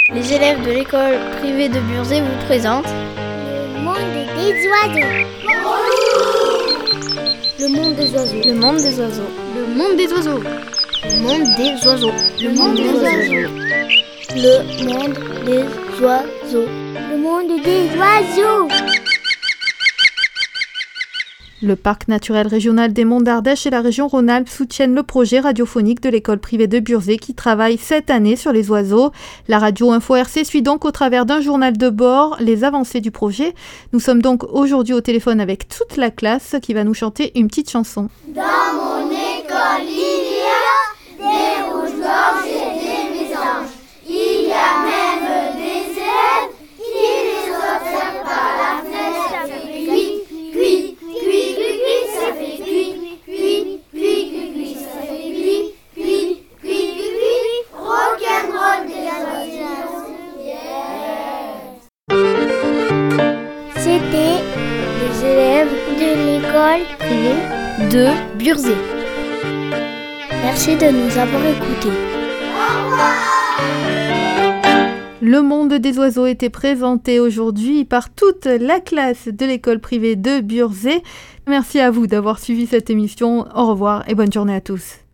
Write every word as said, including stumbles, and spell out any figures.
Les élèves de l'école privée de Burzet vous présentent Le monde des oiseaux. Le monde des oiseaux. Le monde des oiseaux. Le monde des oiseaux. Le monde des oiseaux. Le monde des oiseaux. Le monde des oiseaux. Le monde des oiseaux. Le parc naturel régional des Monts d'Ardèche et la région Rhône-Alpes soutiennent le projet radiophonique de l'école privée de Burzet qui travaille cette année sur les oiseaux. La radio Info R C suit donc au travers d'un journal de bord les avancées du projet. Nous sommes donc aujourd'hui au téléphone avec toute la classe qui va nous chanter une petite chanson. Dans mon école, il y a des rouges-gorges et des mésanges. Il y a même des élèves qui les observent par la fenêtre. Ça fait cuit, cuit, cuit, cuit, ça fait cuit, cuit, cuit, cuit, ça fait cuit, cuit, cuit, cuit, rock'n'roll des oiseaux. C'était Les élèves de l'école privée de Burzet. Merci de nous avoir écoutés. Le monde des oiseaux était présenté aujourd'hui par toute la classe de l'école privée de Burzet. Merci à vous d'avoir suivi cette émission. Au revoir et bonne journée à tous.